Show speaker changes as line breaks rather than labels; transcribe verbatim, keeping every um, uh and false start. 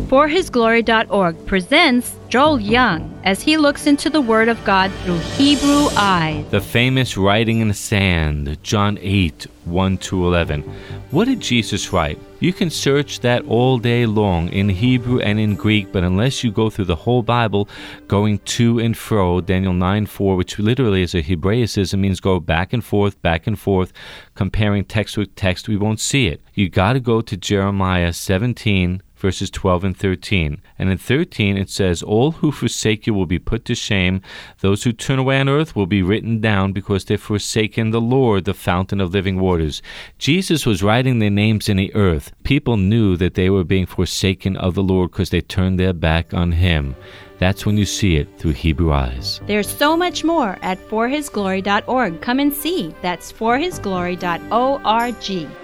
for his glory dot org presents Joel Young as he looks into the Word of God through Hebrew eyes.
The famous writing in the sand, John eight, one to eleven. What did Jesus write? You can search that all day long in Hebrew and in Greek, but unless you go through the whole Bible, going to and fro, Daniel nine four, which literally is a Hebraicism, means go back and forth, back and forth, comparing text with text, we won't see it. You got to go to Jeremiah seventeen, verses twelve and thirteen. And in thirteen it says, all who forsake you will be put to shame. Those who turn away on earth will be written down because they've forsaken the Lord, the fountain of living waters. Jesus was writing their names in the earth. People knew that they were being forsaken of the Lord because they turned their back on him. That's when you see it through Hebrew eyes.
There's so much more at for his glory dot org. Come and see. That's for his glory dot org.